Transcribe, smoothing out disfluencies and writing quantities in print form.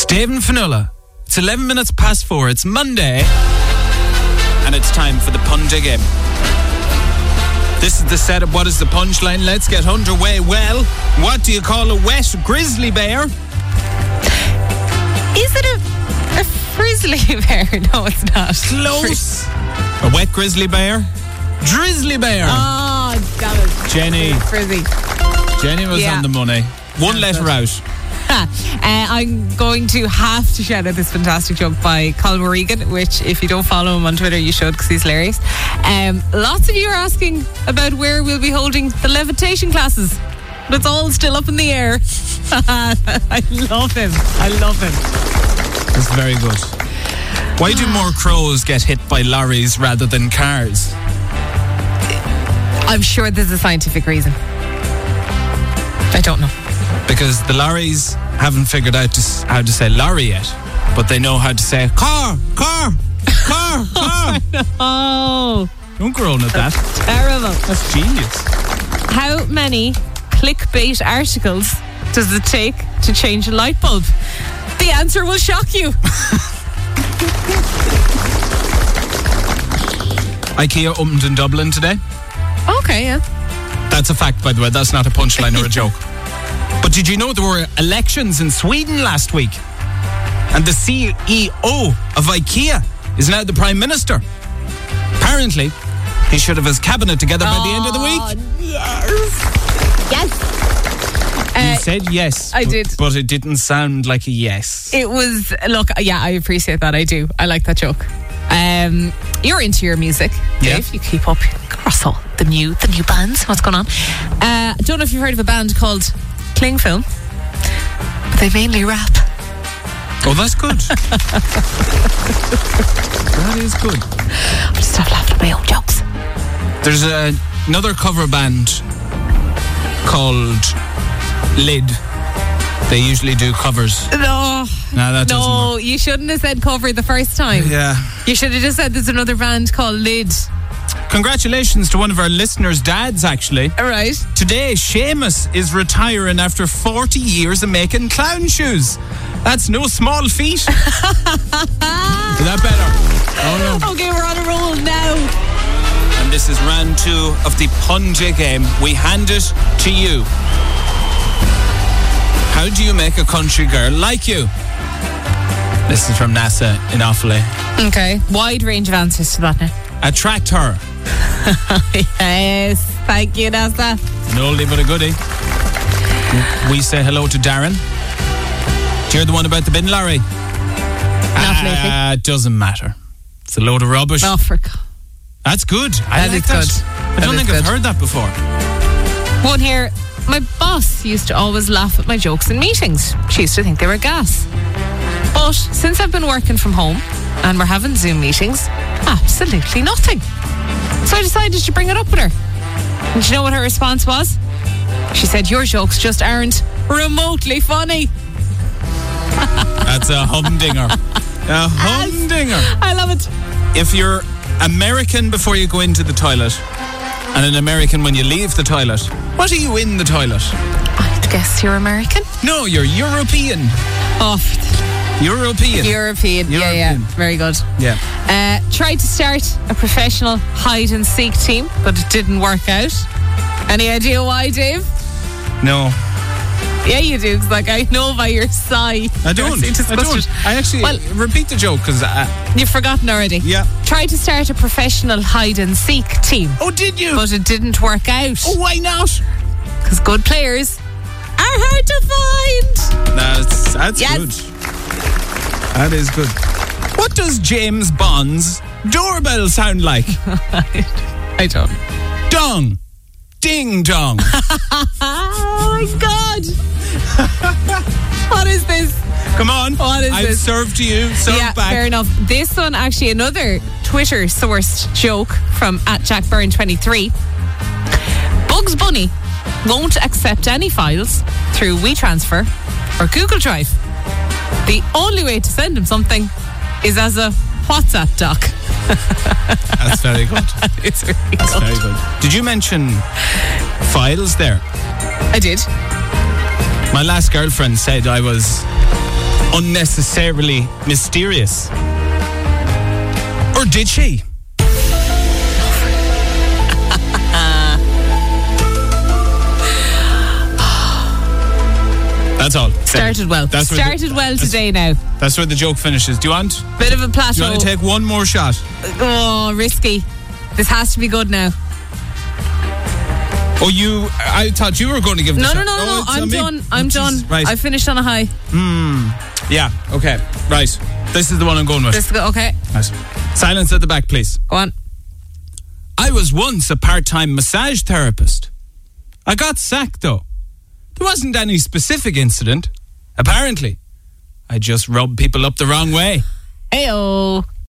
It's Dave and Fionnuala. It's 11 minutes past 4. It's Monday. And it's time for the Punja game. This is the setup. What is the punchline? Let's get underway. Well, what do you call a wet grizzly bear? Is it a frizzly bear? No, it's not. Close. A wet grizzly bear? Drizzly bear. Oh, damn it. Jenny. Frizzy. Jenny was on the money. One letter out. I'm going to have to shout out this fantastic joke by Colin Regan, which if you don't follow him on Twitter, you should, because he's hilarious. Lots of you are asking about where we'll be holding the levitation classes. But it's all still up in the air. I love him. That's very good. Why do more crows get hit by lorries rather than cars? I'm sure there's a scientific reason. I don't know. Because the lorries haven't figured out how to say lorry yet, but they know how to say car. Oh, Don't groan at that. terrible. That's genius. How many clickbait articles does it take to change a light bulb? The answer will shock you. IKEA opened in Dublin today. Okay, yeah. That's a fact, by the way. That's not a punchline or a joke. But did you know there were elections in Sweden last week? And the CEO of IKEA is now the Prime Minister. Apparently, he should have his cabinet together by the end of the week. Yes. You said yes. I did. But it didn't sound like a yes. It was, look, yeah, I appreciate that. I do. I like that joke. You're into your music, Dave. Yeah. You keep up. Russell, the new bands. What's going on? I don't know if you've heard of a band called Cling Film, but they mainly rap. Oh, that's good. That is good. I'll just stop laughing at my own jokes. There's another cover band called Lid. They usually do covers. No, that doesn't work. you shouldn't have said cover the first time. Yeah. You should have just said there's another band called Lid. Congratulations to one of our listeners' dads, actually. All right. Today, Seamus is retiring after 40 years of making clown shoes. That's no small feat. Is that better? Oh, no. Okay, we're on a roll now. And this is round 2 of the Punja game. We hand it to you. How do you make a country girl like you? This is from NASA in Offaly. Okay. Wide range of answers to that now. Attract her. Yes. Thank you, NASA. An oldie but a goodie. We say hello to Darren. Do you hear the one about the bin lorry? Not lately. It doesn't matter. It's a load of rubbish. Oh, for God. That's good. That like is good. I don't think I've heard that before. One here. My boss used to always laugh at my jokes in meetings. She used to think they were gas. But since I've been working from home and we're having Zoom meetings, absolutely nothing. So I decided to bring it up with her. And do you know what her response was? She said, your jokes just aren't remotely funny. That's a humdinger. A humdinger. I love it. If you're American before you go into the toilet and an American when you leave the toilet, what are you in the toilet? I'd guess you're American. No, you're European. Oh, European. Yeah. Very good. Yeah. Tried to start a professional hide and seek team, but it didn't work out. Any idea why, Dave? No. Yeah, you do. It's like, I know by your sigh. I don't. I actually repeat the joke because you've forgotten already. Yeah. Tried to start a professional hide and seek team. Oh, did you? But it didn't work out. Oh, why not? Because good players are hard to find. That's yes. good. That is good. What does James Bond's doorbell sound like? I don't. Dong. Ding dong. Oh my God. What is this? Come on. What is I've this? served to you. Serve back. Fair enough. This one, actually, another Twitter sourced joke from @JackByrne23. Bugs Bunny won't accept any files through WeTransfer or Google Drive. The only way to send him something is as a WhatsApp doc. That's very good. It's really That's very good. Did you mention files there? I did. My last girlfriend said I was unnecessarily mysterious. Or did she? That's all. Started well. Today now. That's where the joke finishes. Do you want? Bit of a plateau. Do you want to take one more shot? Oh, risky. This has to be good now. Oh, I thought you were going to give this. No. I'm done. Right. I finished on a high. Yeah, okay. Right. This is the one I'm going with. Okay. Nice. Silence at the back, please. Go on. I was once a part-time massage therapist. I got sacked, though. There wasn't any specific incident. Apparently. I just rubbed people up the wrong way. Hey-oh.